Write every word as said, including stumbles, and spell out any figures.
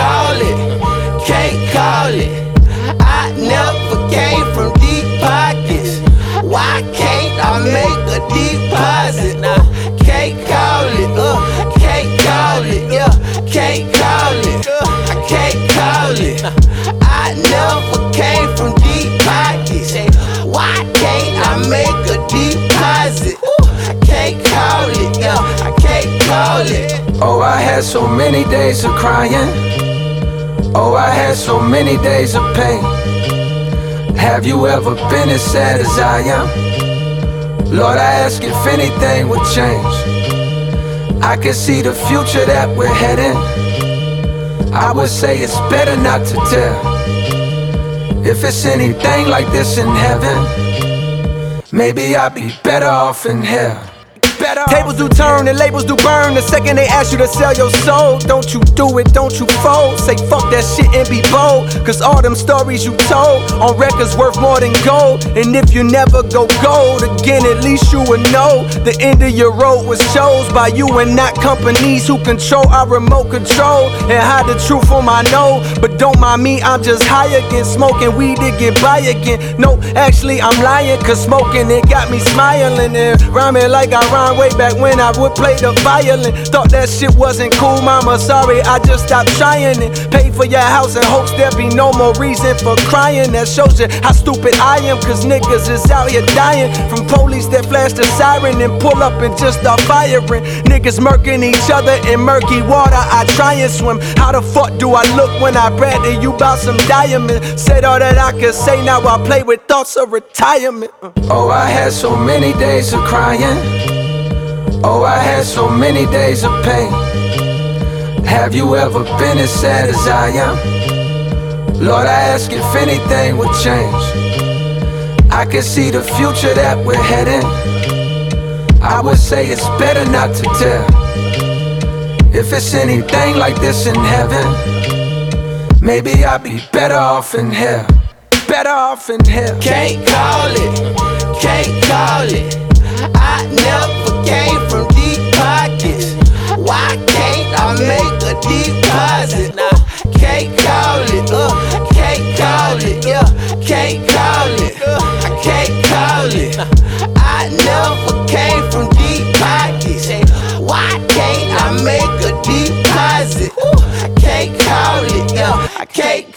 call it, can't call it. I never came from deep pockets. Why can't I make a deposit? Nah, can't call it, uh, can't call it, yeah, can't call it, uh, I can't call it. I never came from deep pockets. Why can't I make a deposit? I can't call it, yeah, I can't call it. Oh, I had so many days of crying. Oh, I had so many days of pain. Have you ever been as sad as I am? Lord, I ask if anything would change. I can see the future that we're heading. I would say it's better not to tell. If it's anything like this in heaven, maybe I'd be better off in hell. Tables do turn and labels do burn. The second they ask you to sell your soul, don't you do it, don't you fold. Say fuck that shit and be bold, cause all them stories you told on records worth more than gold. And if you never go gold again, at least you would know the end of your road was chose by you and not companies who control our remote control and hide the truth from my know. But don't mind me, I'm just high again, smoking weed to get by again. No, actually I'm lying, cause smoking it got me smiling and rhyming like I rhyme way back when I would play the violin. Thought that shit wasn't cool, mama, sorry, I just stopped trying it. Paid for your house in hopes there be no more reason for crying. That shows you how stupid I am, cause niggas is out here dying from police that flash the siren and pull up and just start firing. Niggas murking each other in murky water, I try and swim. How the fuck do I look when I brag to you about some diamonds? Said all that I could say, now I play with thoughts of retirement. Oh, I had so many days of crying. Oh, I had so many days of pain. Have you ever been as sad as I am? Lord, I ask if anything would change. I can see the future that we're heading. I would say it's better not to tell. If it's anything like this in heaven, maybe I'd be better off in hell. Better off in hell. Can't call it, can't call it. I never came from deep pockets. Why can't I make a deposit? Nah, can't call it, uh, can't call it, yeah, can't call it, uh, I can't call it. I never came from deep pockets. Why can't I make a deposit? I can't call it, yeah, I can't